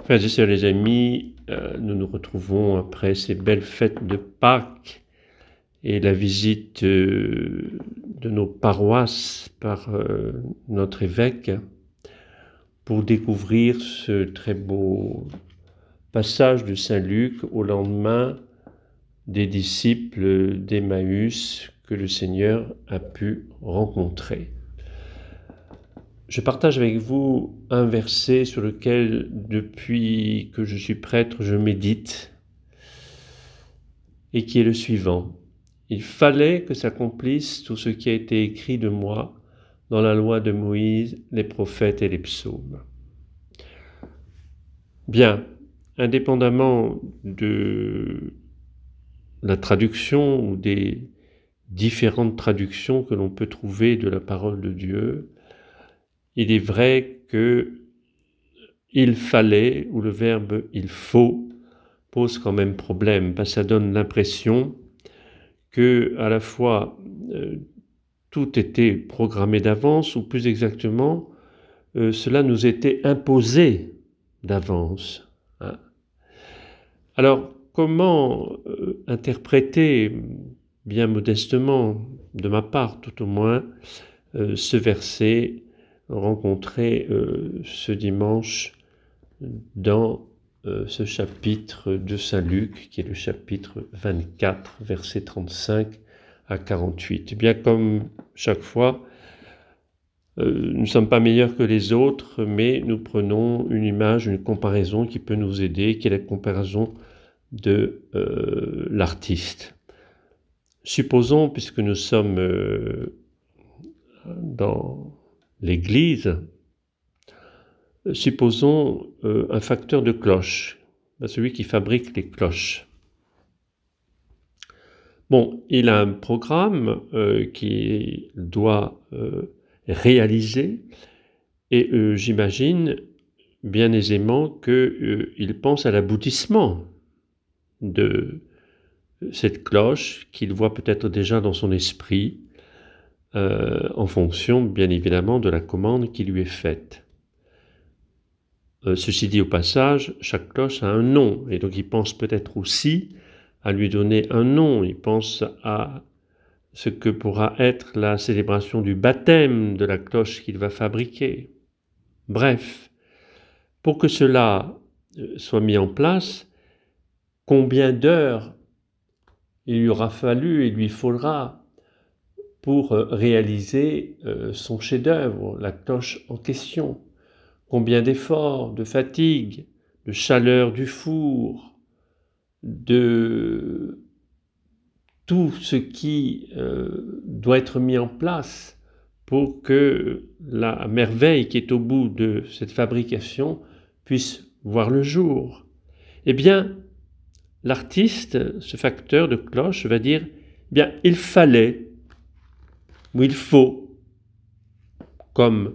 Frères et sœurs, les amis, nous nous retrouvons après ces belles fêtes de Pâques et la visite de nos paroisses par notre évêque pour découvrir ce très beau passage de Saint Luc au lendemain des disciples d'Emmaüs que le Seigneur a pu rencontrer. Je partage avec vous un verset sur lequel, depuis que je suis prêtre, je médite, et qui est le suivant. Il fallait que s'accomplisse tout ce qui a été écrit de moi dans la loi de Moïse, les prophètes et les psaumes. Bien, indépendamment de la traduction ou des différentes traductions que l'on peut trouver de la parole de Dieu, il est vrai que il fallait, ou le verbe il faut, pose quand même problème, parce que ça donne l'impression que à la fois tout était programmé d'avance, ou plus exactement, cela nous était imposé d'avance. Hein. Alors, comment interpréter, bien modestement, de ma part tout au moins, ce verset rencontré ce dimanche dans ce chapitre de Saint Luc, qui est le chapitre 24, versets 35 à 48. Bien comme chaque fois, nous ne sommes pas meilleurs que les autres, mais nous prenons une image, une comparaison qui peut nous aider, qui est la comparaison de l'artiste. Supposons, puisque nous sommes dans l'Église, supposons un facteur de cloche, celui qui fabrique les cloches. Bon, il a un programme qu'il doit réaliser et j'imagine bien aisément qu'il pense à l'aboutissement de cette cloche qu'il voit peut-être déjà dans son esprit en fonction bien évidemment de la commande qui lui est faite. Ceci dit au passage, chaque cloche a un nom, et donc il pense peut-être aussi à lui donner un nom, il pense à ce que pourra être la célébration du baptême de la cloche qu'il va fabriquer. Bref, pour que cela soit mis en place, combien d'heures il lui aura fallu et lui faudra pour réaliser son chef-d'œuvre, la cloche en question. Combien d'efforts, de fatigue, de chaleur du four, de tout ce qui doit être mis en place pour que la merveille qui est au bout de cette fabrication puisse voir le jour. Eh bien, l'artiste, ce facteur de cloche, va dire, eh bien, il fallait, ou il faut, comme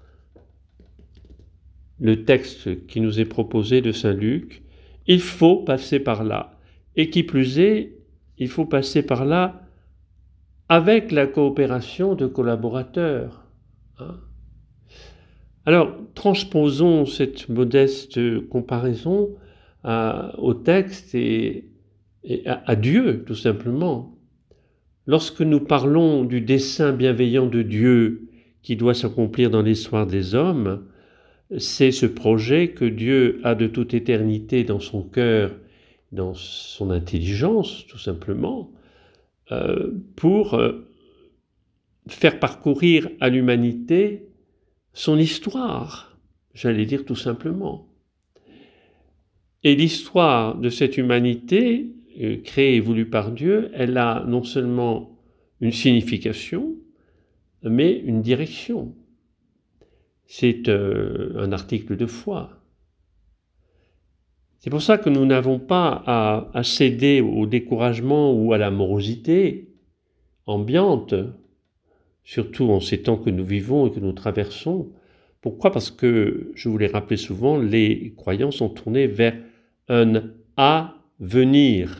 le texte qui nous est proposé de Saint Luc, il faut passer par là. Et qui plus est, il faut passer par là avec la coopération de collaborateurs. Hein. Alors, transposons cette modeste comparaison au texte et à Dieu, tout simplement. Lorsque nous parlons du dessein bienveillant de Dieu qui doit s'accomplir dans l'histoire des hommes, c'est ce projet que Dieu a de toute éternité dans son cœur, dans son intelligence, tout simplement, pour faire parcourir à l'humanité son histoire, j'allais dire tout simplement. Et l'histoire de cette humanité, créée et voulue par Dieu, elle a non seulement une signification, mais une direction. C'est un article de foi. C'est pour ça que nous n'avons pas à céder au découragement ou à la morosité ambiante, surtout en ces temps que nous vivons et que nous traversons. Pourquoi ? Parce que, je vous l'ai rappelé souvent, les croyants sont tournés vers un avenir,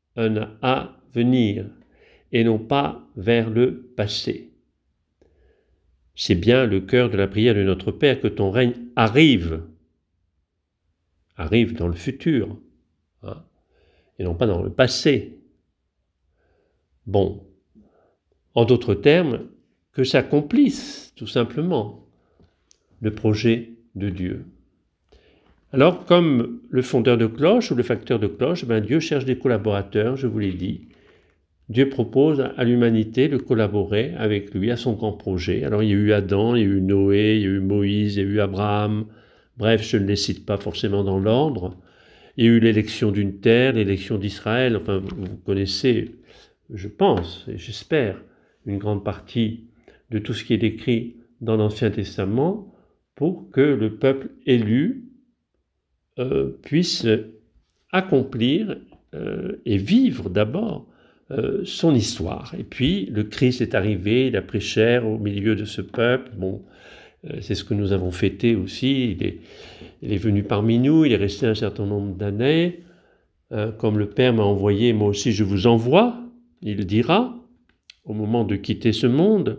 et non pas vers le passé. C'est bien le cœur de la prière de notre Père, que ton règne arrive. arrive dans le futur, hein, et non pas dans le passé. Bon, en d'autres termes, que s'accomplisse tout simplement le projet de Dieu. Alors, comme le fondeur de cloche ou le facteur de cloche, Dieu cherche des collaborateurs, je vous l'ai dit. Dieu propose à l'humanité de collaborer avec lui à son grand projet. Alors, il y a eu Adam, il y a eu Noé, il y a eu Moïse, il y a eu Abraham. Bref, je ne les cite pas forcément dans l'ordre. Il y a eu l'élection d'une terre, l'élection d'Israël. Enfin, vous connaissez, je pense et j'espère, une grande partie de tout ce qui est décrit dans l'Ancien Testament pour que le peuple élu puisse accomplir et vivre d'abord son histoire. Et puis, le Christ est arrivé, il a pris chair au milieu de ce peuple. Bon, c'est ce que nous avons fêté aussi. Il est venu parmi nous, il est resté un certain nombre d'années. Comme le Père m'a envoyé, moi aussi je vous envoie, il dira, au moment de quitter ce monde.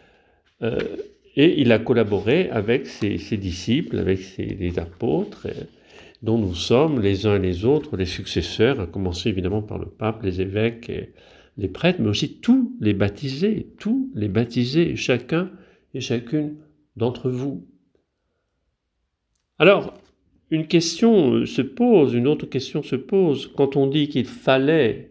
Et il a collaboré avec ses disciples, avec les apôtres, dont nous sommes les uns et les autres, les successeurs, à commencer évidemment par le pape, les évêques, et les prêtres, mais aussi tous les baptisés, chacun et chacune d'entre vous. Alors, une autre question se pose, quand on dit qu'il fallait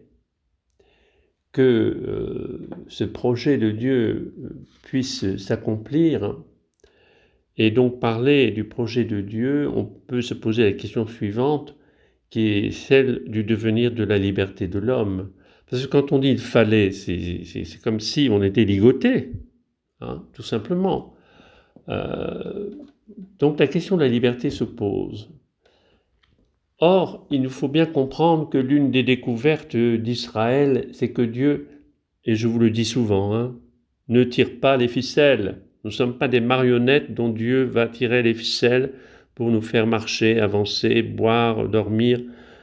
que ce projet de Dieu puisse s'accomplir, et donc parler du projet de Dieu, on peut se poser la question suivante, qui est celle du devenir de la liberté de l'homme. Parce que quand on dit il fallait, c'est comme si on était ligoté, hein, tout simplement. Donc la question de la liberté se pose. Or, il nous faut bien comprendre que l'une des découvertes d'Israël, c'est que Dieu, et je vous le dis souvent, hein, ne tire pas les ficelles. Nous ne sommes pas des marionnettes dont Dieu va tirer les ficelles pour nous faire marcher, avancer, boire, dormir.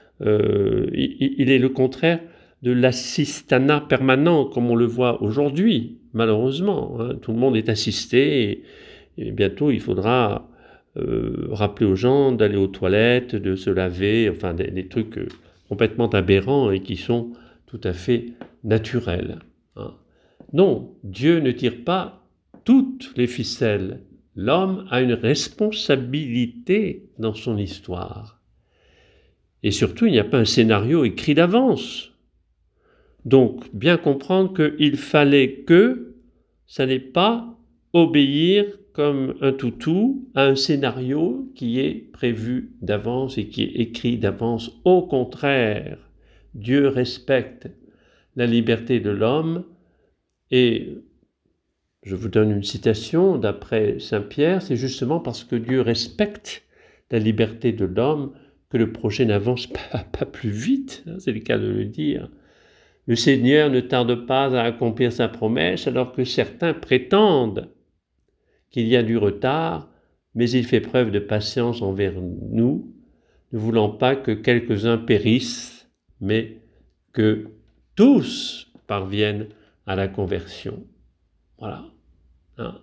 Il est le contraire de l'assistanat permanent, comme on le voit aujourd'hui, malheureusement. Hein. Tout le monde est assisté et bientôt il faudra rappeler aux gens d'aller aux toilettes, de se laver, enfin des trucs complètement aberrants et qui sont tout à fait naturels. Hein. Non, Dieu ne tire pas toutes les ficelles. L'homme a une responsabilité dans son histoire. Et surtout, il n'y a pas un scénario écrit d'avance. Donc, bien comprendre qu'il fallait que ça n'est pas obéir comme un toutou à un scénario qui est prévu d'avance et qui est écrit d'avance. Au contraire, Dieu respecte la liberté de l'homme et je vous donne une citation d'après Saint Pierre, c'est justement parce que Dieu respecte la liberté de l'homme que le projet n'avance pas plus vite, hein, c'est le cas de le dire. Le Seigneur ne tarde pas à accomplir sa promesse alors que certains prétendent qu'il y a du retard, mais il fait preuve de patience envers nous, ne voulant pas que quelques-uns périssent, mais que tous parviennent à la conversion. Voilà. Hein.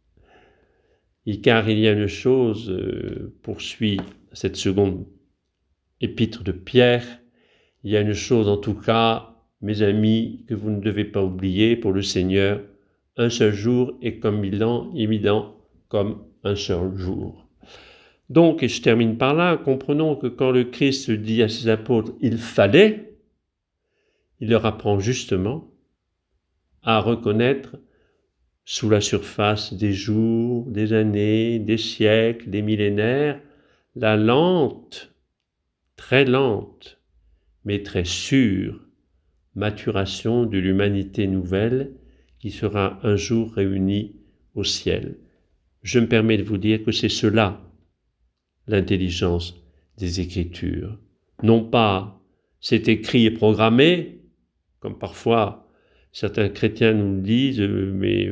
Et car il y a une chose, poursuit cette seconde épître de Pierre, il y a une chose en tout cas, mes amis, que vous ne devez pas oublier pour le Seigneur, un seul jour est comme évident comme un seul jour. Donc, et je termine par là, comprenons que quand le Christ dit à ses apôtres « il fallait », il leur apprend justement à reconnaître sous la surface des jours, des années, des siècles, des millénaires, la lente, très lente, mais très sûre maturation de l'humanité nouvelle qui sera un jour réunie au ciel. Je me permets de vous dire que c'est cela, l'intelligence des Écritures. Non pas c'est écrit et programmé, comme parfois certains chrétiens nous le disent, mais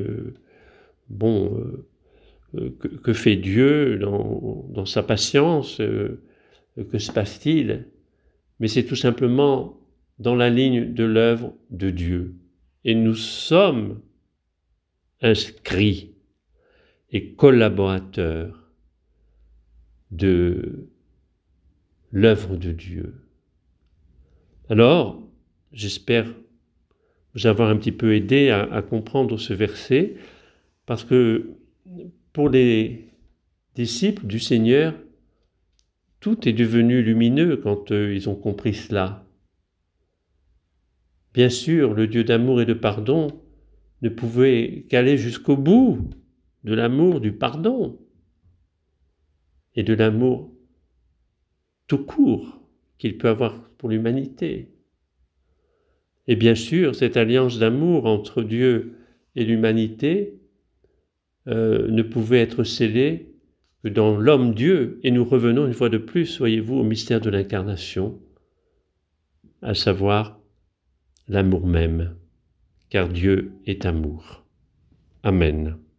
que fait Dieu dans sa patience, que se passe-t-il? Mais c'est tout simplement dans la ligne de l'œuvre de Dieu. Et nous sommes inscrits et collaborateurs de l'œuvre de Dieu. Alors, j'espère vous avoir un petit peu aidé à comprendre ce verset, parce que pour les disciples du Seigneur, tout est devenu lumineux quand ils ont compris cela. Bien sûr, le Dieu d'amour et de pardon ne pouvait qu'aller jusqu'au bout de l'amour, du pardon et de l'amour tout court qu'il peut avoir pour l'humanité. Et bien sûr, cette alliance d'amour entre Dieu et l'humanité ne pouvait être scellée que dans l'homme-Dieu. Et nous revenons une fois de plus, voyez-vous, au mystère de l'incarnation, à savoir l'amour même, car Dieu est amour. Amen.